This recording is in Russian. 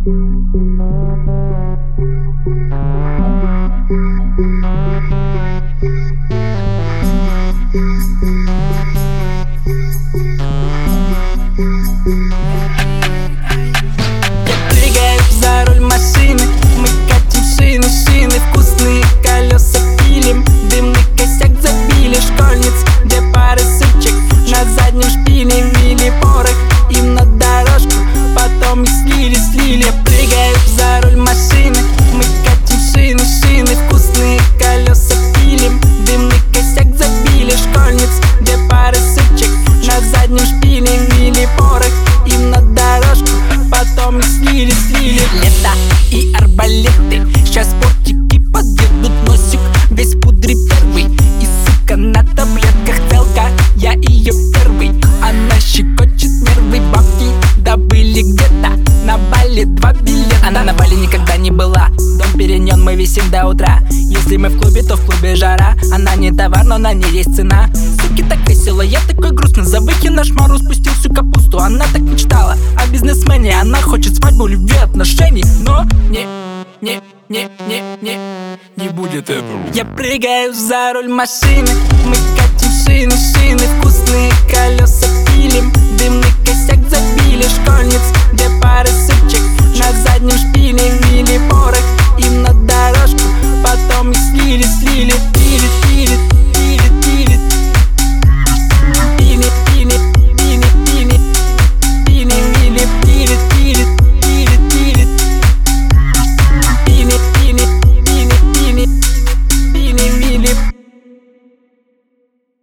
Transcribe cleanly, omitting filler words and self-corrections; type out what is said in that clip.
Прыгаю за руль машины, мы катим шины, шины, вкусные колеса пилим, дымный косяк забили школьниц, где пары сучек на заднем шпиле вили порох им на дорожку, потом и слили. Прыгаю за руль машины, мы катим шины, шины, вкусные колеса пилим, дымный косяк забили школьниц, где пары сучек на заднем шпиле вили порох им на дорожку, потом и слили. Лето и арбалеты, сейчас бортики подъедут, носик весь в пудре первый, и сука на таблетках целка, я ее первый. Она щекочет нервы, бабки добыли где-то на Бали 2 билета. Она на Бали никогда не была, дом перенен, мы висим до утра. Если мы в клубе, то в клубе жара. Она не товар, но на ней есть цена. Суки так весело, я такой грустный. За наш Мару спустил всю капусту. Она так мечтала о бизнесмене. Она хочет свадьбу, любви, отношений, но не будет этого. Я прыгаю за руль машины, мы катим шины, шины, вкусные колеса